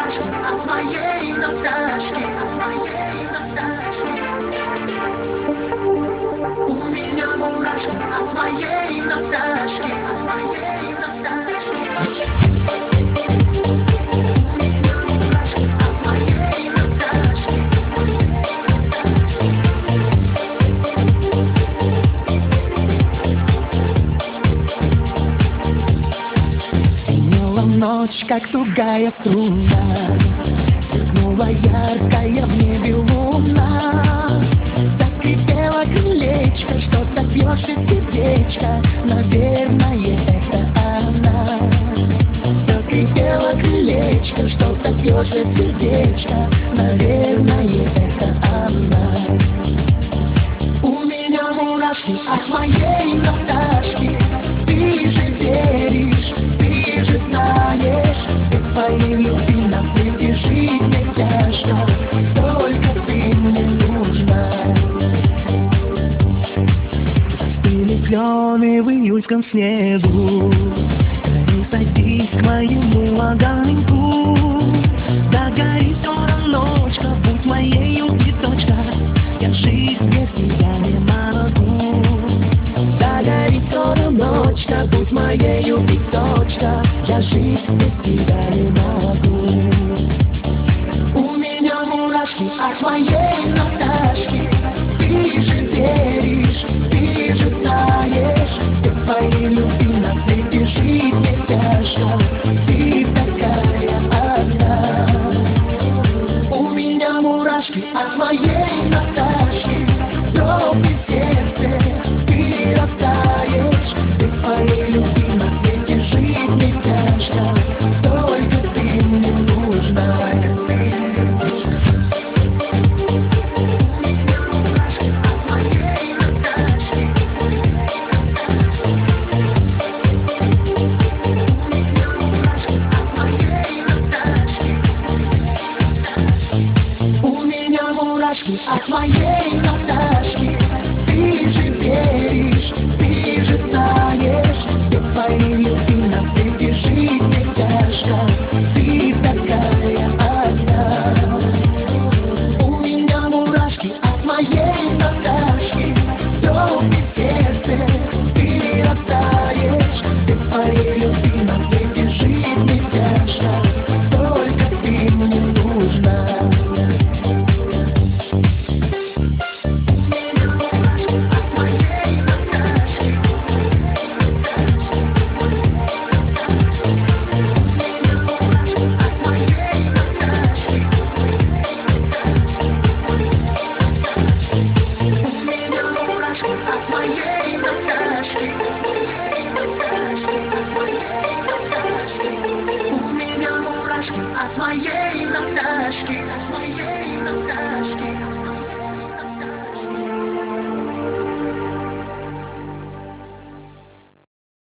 мурашки от твоей Наташки, от твоей Наташки. У меня мурашки от твоей Наташки, от твоей Наташки. Ночь, как тугая струна, сверкнула яркая в небе луна. Заскрипело крылечко, что-то пишет сердечко, наверное, это она. Заскрипело крылечко, что-то пишет сердечко, наверное, это она. У меня мурашки от моей Наташки, ты же веришь, ты же знаешь, без твоей любви на свете жить мне тяжко, только ты мне нужна. Застыли клены в июльском снегу, скорей садись к моему огоньку. Да гори все равночка, будь моею цветочка, я жить без тебя не могу. Да гори все равночка, будь моею цветочка, я жить без тебя не могу. У меня мурашки от моей Наташки, ты же веришь, ты же знаешь, без твоей любви на свете жить мне тяжко, ты такая одна. У меня мурашки от моей Наташки, дрогнет сердце, ты растаешь, без твоей любви на свете жить мне тяжко, только ты мне нужна. От моей Наташки, ты же веришь, ты же знаешь, без твоей любви на свете жить мне тяжко, ты такая одна. У меня мурашки от моей Наташки, дрогнет сердце, ты растаешь, без твоей любви на свете жить мне тяжко, только ты мне нужна. От моей